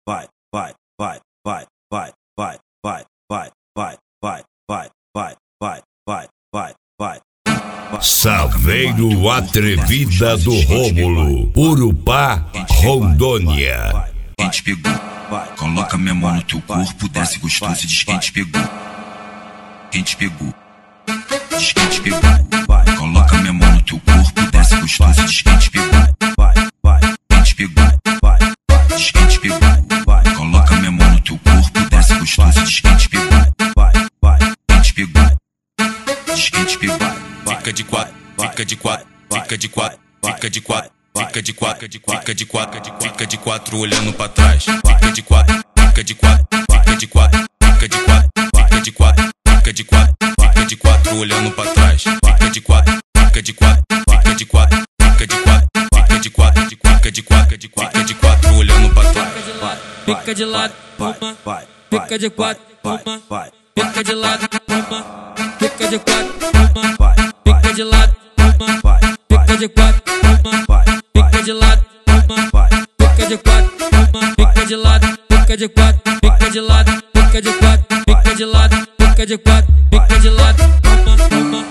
vai, vai, vai, vai, vai, vai, vai, vai, vai, vai, vai, vai, vai, vai, vai, vai. Saveiro Atrevida do Rômulo, Urupá, Rondônia. Quem te pegou? Coloca minha mão no teu corpo, desce gostoso e diz quem te pegou. Quem te pegou? Diz quem te pegou. Coloca minha mão no teu corpo, desce gostoso e diz quem te pegou. Quem te pegou? Diz quem te pegou. Coloca minha mão no teu corpo, desce gostoso e diz quem te pegou. Quem te pegou? Diz quem te pegou. Fica de quatro, fica de quatro, fica de quatro, fica de quatro, fica de quatro, fica de quatro, fica de quatro olhando pra trás. Fica de quatro, fica de quatro, fica de quatro, fica de quatro, fica de quatro, fica de quatro, fica de quatro olhando pra trás. Fica de quatro, fica de quatro, fica de quatro, fica de quatro, fica de quatro, fica de quatro, fica de quatro olhando pra trás. Fica de lado, uma, fica de quatro, uma, fica de lado, uma, fica de quatro, uma, fica de lado, uma, fica de quatro, uma, fica de lado, uma, fica de quatro, uma, fica de lado, fica de quatro, fica de lado, fica de quatro, fica de lado, fica de quatro, fica de lado, uma.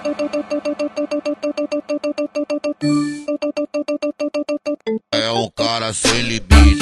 É um cara sem limite.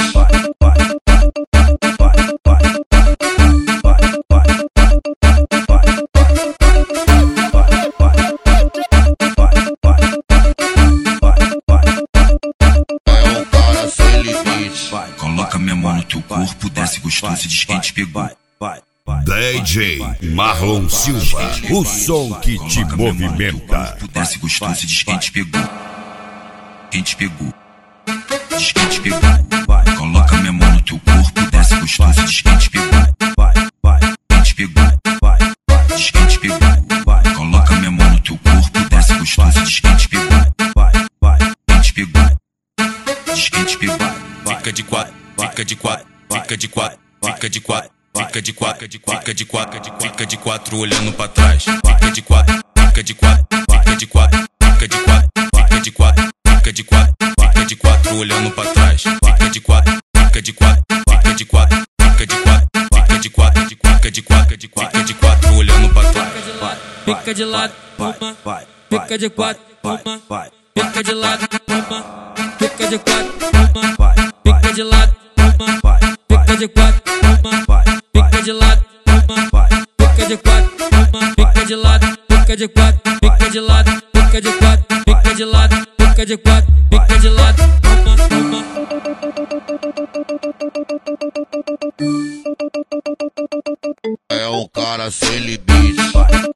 Coloca minha mão no teu corpo, desce gostoso e diz quem te pegou. DJ Marlon Silva, o som que te movimenta. Desce gostoso e diz quem te pegou. Quem te pegou? Diz quem te pegou. Coloca minha mão no teu corpo, desce gostoso e diz quem te pegou. Quem te pegou? Diz quem te pegou. Coloca minha mão no teu corpo, desce gostoso e diz quem te pegou. Quem te pegou? Diz quem te pegou. Fica de quatro, fica de quatro, fica de quatro, fica de quatro, fica de quatro, fica de quatro, fica de quatro olhando pra trás. Fica de quatro, fica de quatro, fica de quatro, fica de quatro, fica de quatro, fica de quatro, fica de quatro olhando pra trás. Fica de quatro, fica de quatro, fica de quatro, fica de quatro, fica de quatro, fica de quatro, fica de quatro olhando pra trás. Fica de lado, uma, fica de quatro, uma, fica de lado, uma, fica de quatro, uma, fica de lado, uma, fica de quatro, uma, fica de lado, uma, fica de quatro, uma, fica de lado, fica de quatro, fica de lado, fica de quatro, fica de lado, fica de quatro, fica de lado, uma. É um cara sem limite.